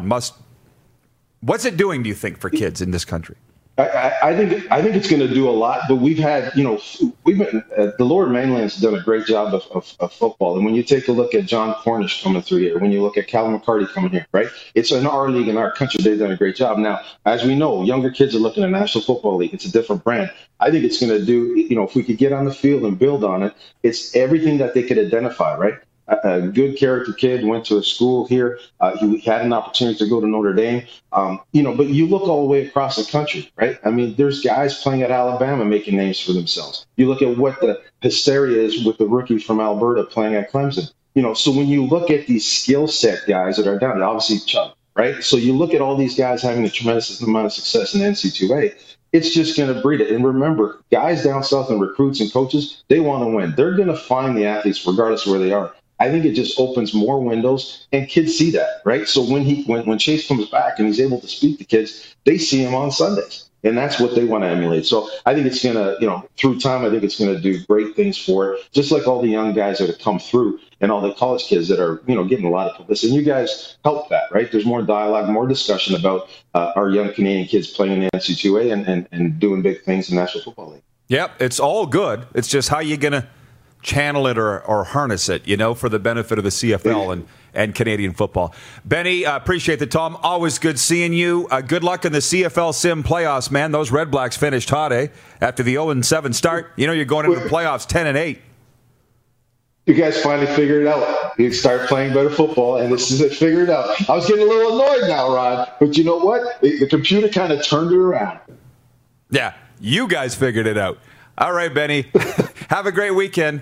what's it doing, do you think, for kids in this country? I think it's going to do a lot, but we've had, you know, the Lower Mainland's done a great job of football. And when you take a look at John Cornish coming through here, when you look at Callum McCarty coming here, right? It's in our league, in our country, they've done a great job. Now, as we know, younger kids are looking at National Football League. It's a different brand. I think it's going to do, you know, if we could get on the field and build on it, it's everything that they could identify, right? a good character kid, went to a school here. He had an opportunity to go to Notre Dame. But you look all the way across the country, right? I mean, there's guys playing at Alabama making names for themselves. You look at what the hysteria is with the rookies from Alberta playing at Clemson. So when you look at these skill set guys that are down, obviously Chubb, right? So you look at all these guys having a tremendous amount of success in NC2A. It's just going to breed it. And remember, guys down south and recruits and coaches, they want to win. They're going to find the athletes regardless of where they are. I think it just opens more windows, and kids see that, right? So when Chase comes back and he's able to speak to kids, they see him on Sundays. And that's what they want to emulate. So I think it's going to, through time, I think it's going to do great things for it, just like all the young guys that have come through and all the college kids that are, getting a lot of publicity. And you guys help that, right? There's more dialogue, more discussion about our young Canadian kids playing in the NC2A and doing big things in the National Football League. Yep, it's all good. It's just how you're going to channel it or harness it, for the benefit of the CFL and Canadian football. Benny, appreciate the Tom. Always good seeing you. Good luck in the CFL Sim playoffs, man. Those Red Blacks finished hot, after the 0-7 start. You're going into the playoffs 10-8. You guys finally figured it out. You start playing better football, and this is it. Figured it out. I was getting a little annoyed now, Ron, but you know what? The computer kind of turned it around. Yeah, you guys figured it out. All right, Benny. Have a great weekend.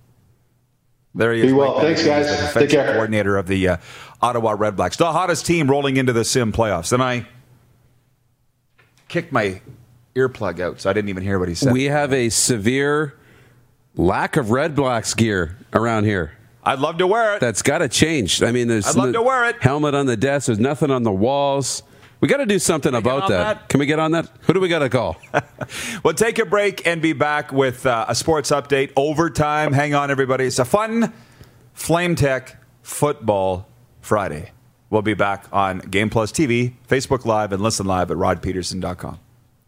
There he is. Be well. Thanks, guys. Take care. Coordinator of the Ottawa Red Blacks. The hottest team rolling into the Sim playoffs. And I kicked my earplug out, so I didn't even hear what he said. We have a severe lack of Red Blacks gear around here. I'd love to wear it. That's got to change. I mean, there's I'd love to wear it. Helmet on the desk. There's nothing on the walls. We got to do something about that. Can we get on that? Who do we got to call? We'll take a break and be back with a sports update. Overtime. Hang on, everybody. It's a fun Flame Tech Football Friday. We'll be back on Game Plus TV, Facebook Live, and listen live at rodpeterson.com.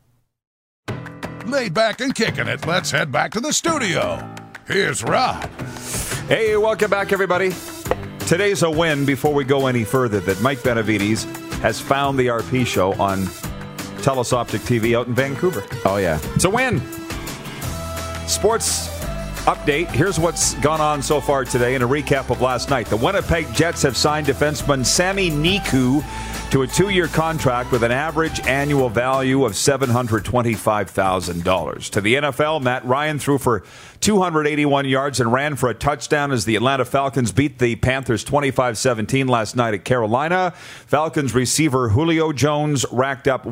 Laid back and kicking it. Let's head back to the studio. Here's Rod. Hey, welcome back, everybody. Today's a win before we go any further that Mike Benavides has found the RP show on TELUS Optic TV out in Vancouver. Oh, yeah. It's a win. Sports update. Here's what's gone on so far today in a recap of last night. The Winnipeg Jets have signed defenseman Sami Niku to a 2-year contract with an average annual value of $725,000. To the NFL, Matt Ryan threw for 281 yards and ran for a touchdown as the Atlanta Falcons beat the Panthers 25-17 last night at Carolina. Falcons receiver Julio Jones racked up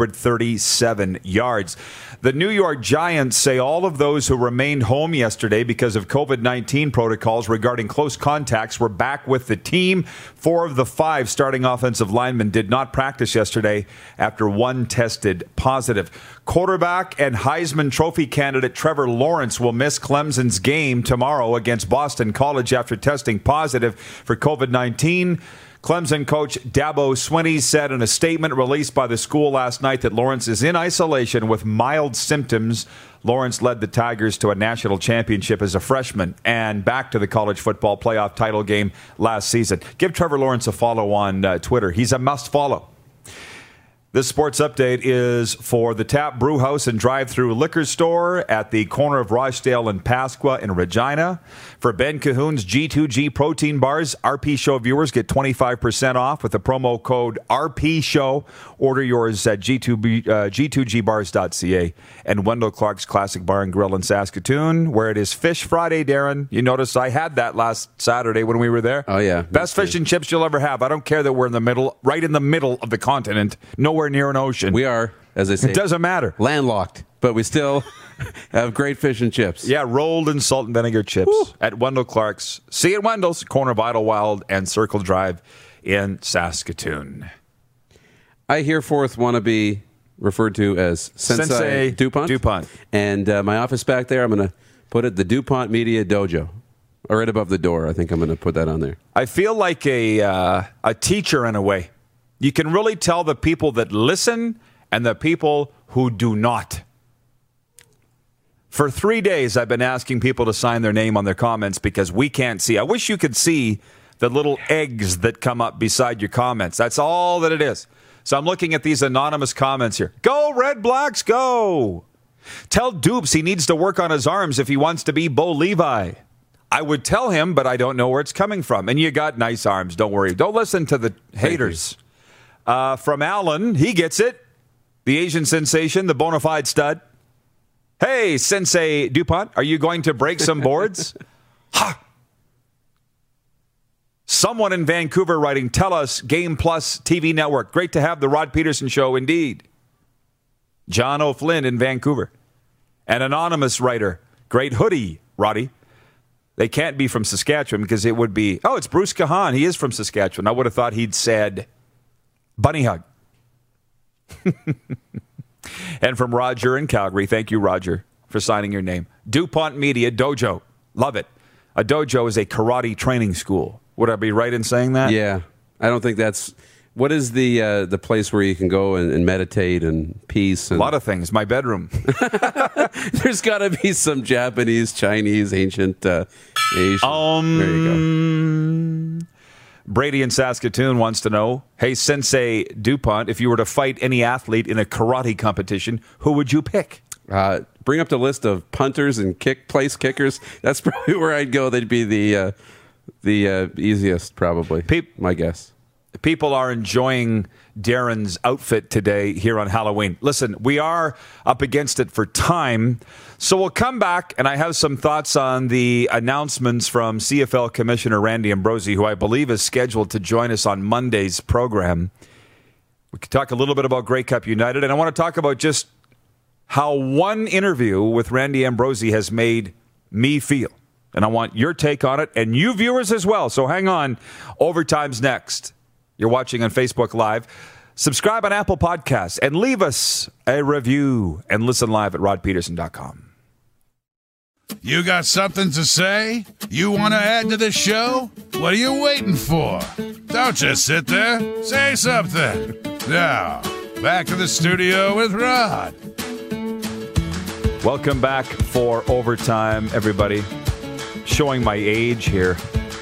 137 yards. The New York Giants say all of those who remained home yesterday because of COVID-19 protocols regarding close contacts were back with the team. 4 of the 5 starting offensive linemen did not practice yesterday after one tested positive. Quarterback and Heisman Trophy candidate Trevor Lawrence will miss Clemson's game tomorrow against Boston College after testing positive for COVID-19. Clemson coach Dabo Swinney said in a statement released by the school last night that Lawrence is in isolation with mild symptoms. Lawrence led the Tigers to a national championship as a freshman and back to the college football playoff title game last season. Give Trevor Lawrence a follow on Twitter. He's a must follow. This sports update is for the Tap Brew House and Drive-Thru Liquor Store at the corner of Rochdale and Pasqua in Regina. For Ben Cahoon's G2G protein bars, RP Show viewers get 25% off with the promo code RP Show. Order yours at G2Gbars.ca. And Wendell Clark's Classic Bar and Grill in Saskatoon, where it is Fish Friday, Darren. You noticed I had that last Saturday when we were there. Oh, yeah. Best fish and chips you'll ever have. I don't care that we're in the middle, right in the middle of the continent. Nowhere near an ocean. We are, as I say. It doesn't matter. Landlocked, but we still have great fish and chips. Yeah, rolled in salt and vinegar chips at Wendell Clark's. See at Wendell's, corner of Idlewild and Circle Drive in Saskatoon. I hereforth want to be referred to as Sensei DuPont. And my office back there, I'm going to put it the DuPont Media Dojo. Right above the door. I think I'm going to put that on there. I feel like a teacher in a way. You can really tell the people that listen and the people who do not. For 3 days, I've been asking people to sign their name on their comments because we can't see. I wish you could see the little eggs that come up beside your comments. That's all that it is. So I'm looking at these anonymous comments here. Go, Red Blacks, go! Tell Dupes he needs to work on his arms if he wants to be Bo Levi. I would tell him, but I don't know where it's coming from. And you got nice arms. Don't worry. Don't listen to the haters. From Alan, he gets it. The Asian sensation, the bona fide stud. Hey, Sensei DuPont, are you going to break some boards? Ha! Someone in Vancouver writing, tell us, Game Plus TV network. Great to have the Rod Peterson show, indeed. John O'Flynn in Vancouver. An anonymous writer. Great hoodie, Roddy. They can't be from Saskatchewan because it would be, it's Bruce Kahan. He is from Saskatchewan. I would have thought he'd said bunny hug. And from Roger in Calgary, thank you, Roger, for signing your name. DuPont Media Dojo. Love it. A dojo is a karate training school. Would I be right in saying that? Yeah. I don't think that's... What is the place where you can go and meditate and peace? And... A lot of things. My bedroom. There's got to be some Japanese, Chinese, ancient, Asian. There you go. Brady in Saskatoon wants to know, hey, Sensei DuPont, if you were to fight any athlete in a karate competition, who would you pick? Bring up the list of punters and place kickers. That's probably where I'd go. They'd be the easiest, probably, my guess. People are enjoying Darren's outfit today here on Halloween. Listen, we are up against it for time, so we'll come back, and I have some thoughts on the announcements from CFL Commissioner Randy Ambrosie, who I believe is scheduled to join us on Monday's program. We could talk a little bit about Grey Cup United, and I want to talk about just how one interview with Randy Ambrosie has made me feel. And I want your take on it, and you viewers as well, so hang on. Overtime's next. You're watching on Facebook Live. Subscribe on Apple Podcasts and leave us a review and listen live at rodpeterson.com. You got something to say? You want to add to the show? What are you waiting for? Don't just sit there. Say something. Now, back to the studio with Rod. Welcome back for Overtime, everybody. Showing my age here.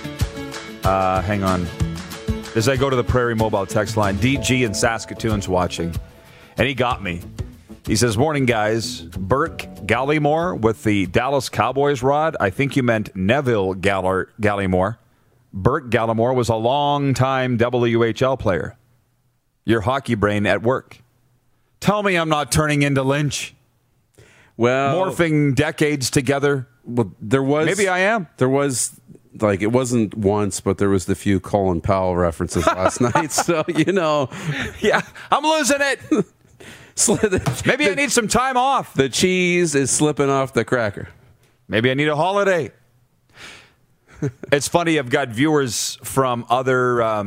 Hang on. As I go to the Prairie Mobile text line, DG in Saskatoon's watching, and he got me. He says, morning, guys. Burke Gallimore with the Dallas Cowboys, Rod. I think you meant Neville Gallimore. Burke Gallimore was a long-time WHL player. Your hockey brain at work. Tell me I'm not turning into Lynch. Well, morphing decades together. Well, there was... Maybe I am. There was... Like, it wasn't once, but there was the few Colin Powell references last night. So, Yeah, I'm losing it. Maybe I need some time off. The cheese is slipping off the cracker. Maybe I need a holiday. It's funny, I've got viewers from other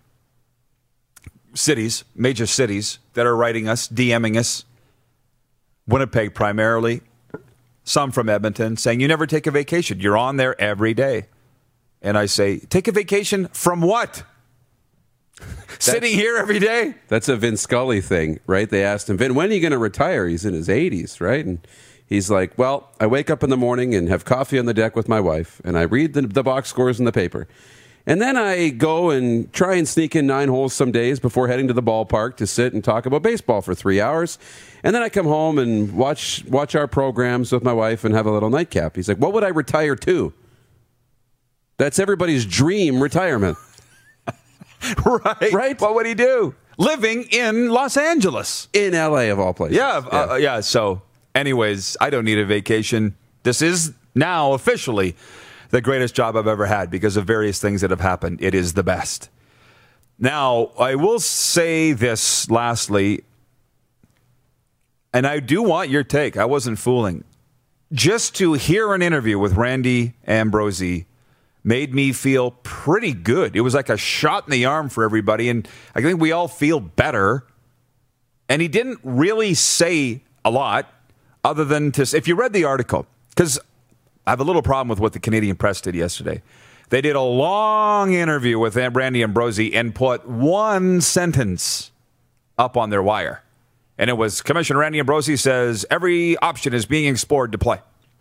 cities, major cities, that are writing us, DMing us. Winnipeg primarily. Some from Edmonton saying, you never take a vacation. You're on there every day. And I say, take a vacation from what? Sitting here every day? That's a Vin Scully thing, right? They asked him, Vin, when are you going to retire? He's in his 80s, right? And he's like, well, I wake up in the morning and have coffee on the deck with my wife, and I read the box scores in the paper. And then I go and try and sneak in 9 holes some days before heading to the ballpark to sit and talk about baseball for 3 hours. And then I come home and watch our programs with my wife and have a little nightcap. He's like, what would I retire to? That's everybody's dream retirement. Right? What would he do? Living in Los Angeles. In L.A. of all places. Yeah. So, anyways, I don't need a vacation. This is now officially the greatest job I've ever had because of various things that have happened. It is the best. Now, I will say this lastly, and I do want your take. I wasn't fooling. Just to hear an interview with Randy Ambrosie made me feel pretty good. It was like a shot in the arm for everybody, and I think we all feel better. And he didn't really say a lot other than to, if you read the article, because I have a little problem with what the Canadian Press did yesterday. They did a long interview with Randy Ambrosie and put one sentence up on their wire. And it was, Commissioner Randy Ambrosie says, every option is being explored to play.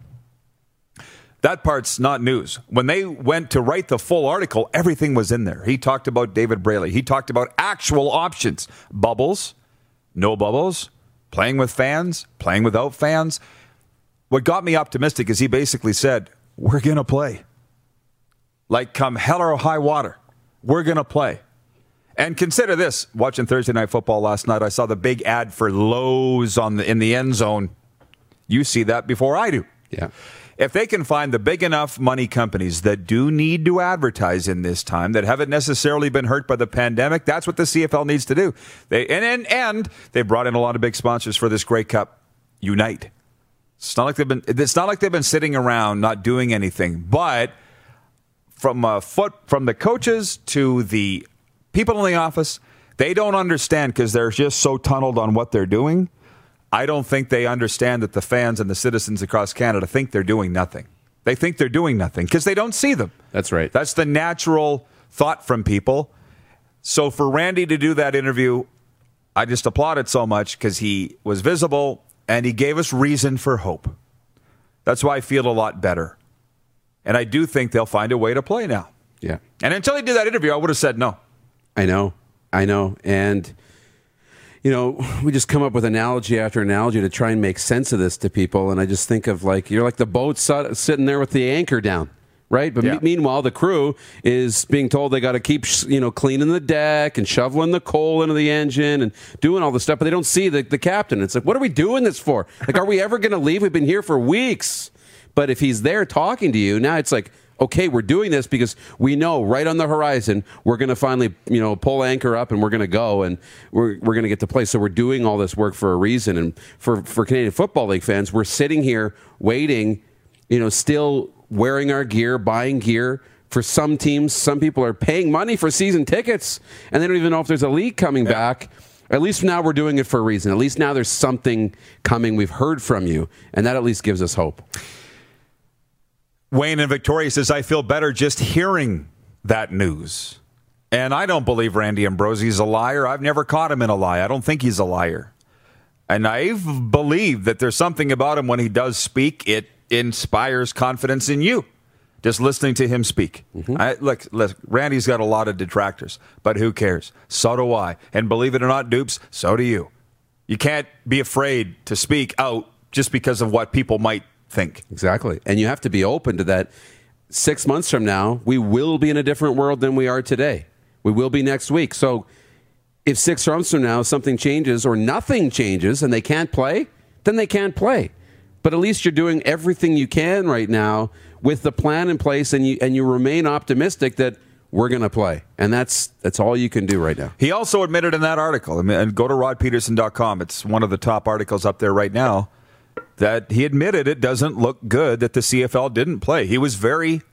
That part's not news. When they went to write the full article, everything was in there. He talked about David Braley. He talked about actual options. Bubbles, no bubbles, playing with fans, playing without fans. What got me optimistic is he basically said, we're going to play. like come hell or high water, we're going to play. And consider this, watching Thursday Night Football last night, I saw the big ad for Lowe's in the end zone. You see that before I do. Yeah. If they can find the big enough money companies that do need to advertise in this time, that haven't necessarily been hurt by the pandemic, that's what the CFL needs to do. And they brought in a lot of big sponsors for this Grey Cup. Unite. It's not like they've been sitting around not doing anything. But from the coaches to the people in the office, they don't understand because they're just so tunneled on what they're doing. I don't think they understand that the fans and the citizens across Canada think they're doing nothing. They think they're doing nothing because they don't see them. That's right. That's the natural thought from people. So for Randy to do that interview, I just applaud it so much because he was visible and he gave us reason for hope. That's why I feel a lot better. And I do think they'll find a way to play now. Yeah. And until he did that interview, I would have said no. I know. And we just come up with analogy after analogy to try and make sense of this to people. And I just think of you're like the boat sitting there with the anchor down, right? But meanwhile, the crew is being told they got to keep, cleaning the deck and shoveling the coal into the engine and doing all this stuff. But they don't see the captain. It's like, what are we doing this for? Are we ever going to leave? We've been here for weeks. But if he's there talking to you, now it's like, okay, we're doing this because we know right on the horizon we're going to finally, pull anchor up and we're going to go and we're going to get to play. So we're doing all this work for a reason. And for Canadian Football League fans, we're sitting here waiting, still wearing our gear, buying gear. For some teams, some people are paying money for season tickets and they don't even know if there's a league coming back. At least now we're doing it for a reason. At least now there's something coming. We've heard from you, and that at least gives us hope. Wayne in Victoria says, I feel better just hearing that news. And I don't believe Randy Ambrosie's a liar. I've never caught him in a lie. I don't think he's a liar. And I've believed that there's something about him when he does speak. It inspires confidence in you. Just listening to him speak. Mm-hmm. Look, Randy's got a lot of detractors, but who cares? So do I. And believe it or not, Dupes, so do you. You can't be afraid to speak out just because of what people might think. Exactly. And you have to be open to that. 6 months from now, we will be in a different world than we are today. We will be next week. So if 6 months from now something changes or nothing changes and they can't play, then they can't play. But at least you're doing everything you can right now with the plan in place and you remain optimistic that we're going to play. And that's all you can do right now. He also admitted in that article, and go to rodpeterson.com. It's one of the top articles up there right now. That he admitted it doesn't look good that the CFL didn't play. He was very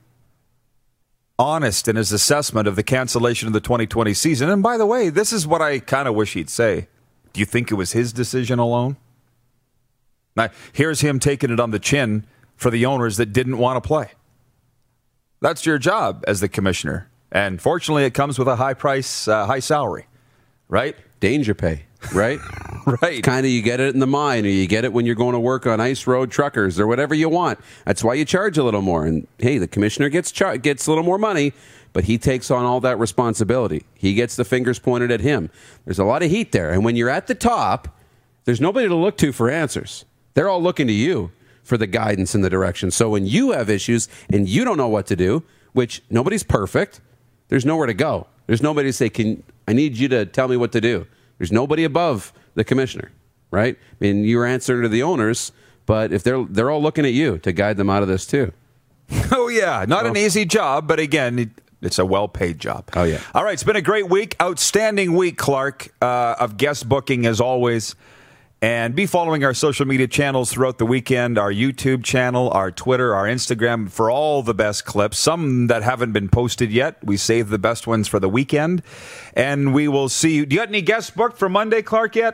honest in his assessment of the cancellation of the 2020 season. And by the way, this is what I kind of wish he'd say. Do you think it was his decision alone? Now, here's him taking it on the chin for the owners that didn't want to play. That's your job as the commissioner. And fortunately, it comes with a high price, high salary, right? Danger pay, right? Right. Kind of you get it in the mine, or you get it when you're going to work on ice road truckers or whatever you want. That's why you charge a little more. And hey, the commissioner gets a little more money, but he takes on all that responsibility. He gets the fingers pointed at him. There's a lot of heat there. And when you're at the top, there's nobody to look to for answers. They're all looking to you for the guidance and the direction. So when you have issues and you don't know what to do, which nobody's perfect, there's nowhere to go. There's nobody to say, I need you to tell me what to do. There's nobody above the commissioner, right? I mean, you're answering to the owners, but if they're all looking at you to guide them out of this too. Oh, yeah. Not an easy job, but again, it's a well-paid job. Oh, yeah. All right, it's been a great week. Outstanding week, Clark, of guest booking as always. And be following our social media channels throughout the weekend, our YouTube channel, our Twitter, our Instagram, for all the best clips. Some that haven't been posted yet. We saved the best ones for the weekend. And we will see you. Do you got any guests booked for Monday, Clark, yet?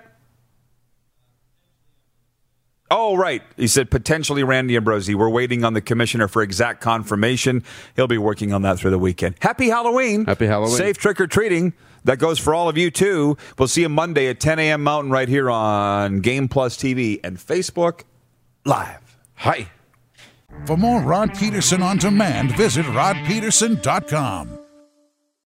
Oh, right. He said potentially Randy Ambrosie. We're waiting on the commissioner for exact confirmation. He'll be working on that through the weekend. Happy Halloween. Happy Halloween. Safe trick-or-treating. That goes for all of you, too. We'll see you Monday at 10 a.m. Mountain right here on Game Plus TV and Facebook Live. Hi. For more Rod Peterson on demand, visit rodpeterson.com.